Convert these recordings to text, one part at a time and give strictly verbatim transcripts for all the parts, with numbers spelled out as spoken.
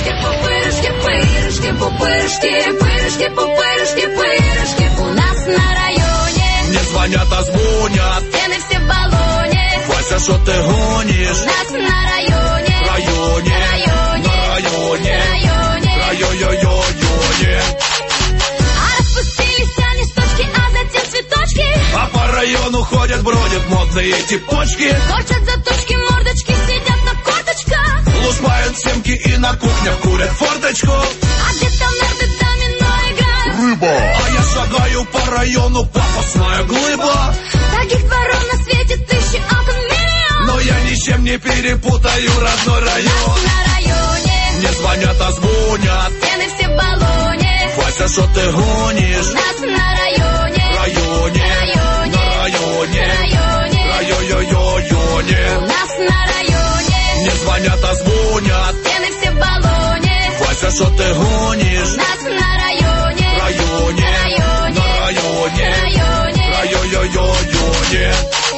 пупырышки, пырышки, пупырышки, пырышки, пупырышки, пырышки. У нас на районе мне звонят, а звонят, стены все в баллоне. Вася, что ты гонишь? У нас на районе, районе, районе, на районе, районе, районе. А распустились они с точки, а затем цветочки. А по району ходят, бродят модные типочки. Корчат заточки, мордочки, сидят на корточках. Лупают семки и на кухнях курят форточку. А где-то нарды домино играют. Рыба. А я шагаю по району, пафосная глыба. Таких дворов на свете тысячи, окон миллион. Но я ни с чем не перепутаю родной район. На районе мне звонят, а звонят, стены все в баллоне. Вася, что ты гонишь? У нас на районе, районе, районе, на районе, районе, районе. У нас на районе мне звонят, а звонят, стены все в баллоне. Вася, что ты гонишь? У нас на районе, районе, районе, на районе, районе, районе.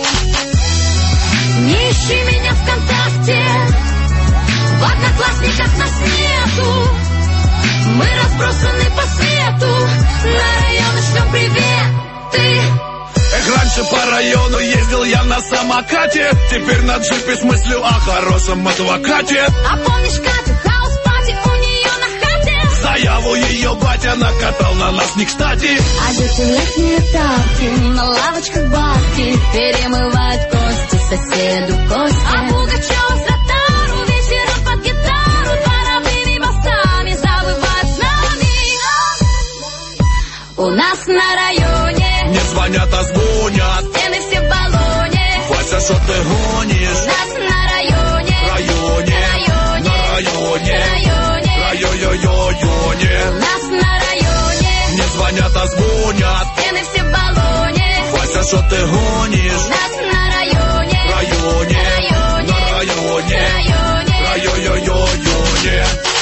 Не ищи меня ВКонтакте, в Одноклассниках нас нету. Мы разбросаны по свету, на районы шлем привет. Эх, раньше по району ездил я на самокате, теперь на джипе с мыслью о хорошем адвокате. А помнишь Катю, хаус-пати у нее на хате? Заяву ее батя накатал на нас не кстати. А дети летние тапки, на лавочках бабки перемывают кости соседу кости. А Пугачева с ротару вечером под гитару дворовыми басами завывают с нами. У нас на районе мне звонят, а звонят, стены все в баллоне. Вася, что ты гонишь? У нас на районе, районе, районе, на районе, районе, районе. У нас на районе мне звонят, а звонят, стены все в баллоне. Вася, что ты гонишь? У нас на районе, районе, районе, на районе, районе, районе.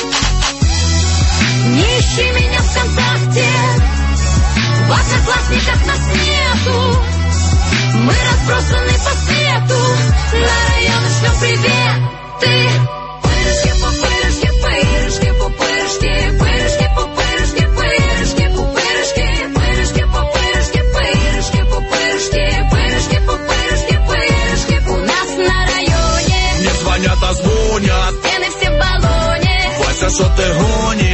Не ищи меня ВКонтакте, в Одноклассниках нас нету. Мы разбросаны по свету, на районы шлем привет. Пырышки, пупырышки, пырышки, пупырышки, пырышки, пупырышки, пырышки, пупырышки, пырышки, пупырышки, пырышки, пупырышки, пырышки, пупырышки, пырышки. У нас на районе мне звонят, а звонят, стены все в баллоне. Вася, что ты гонишь?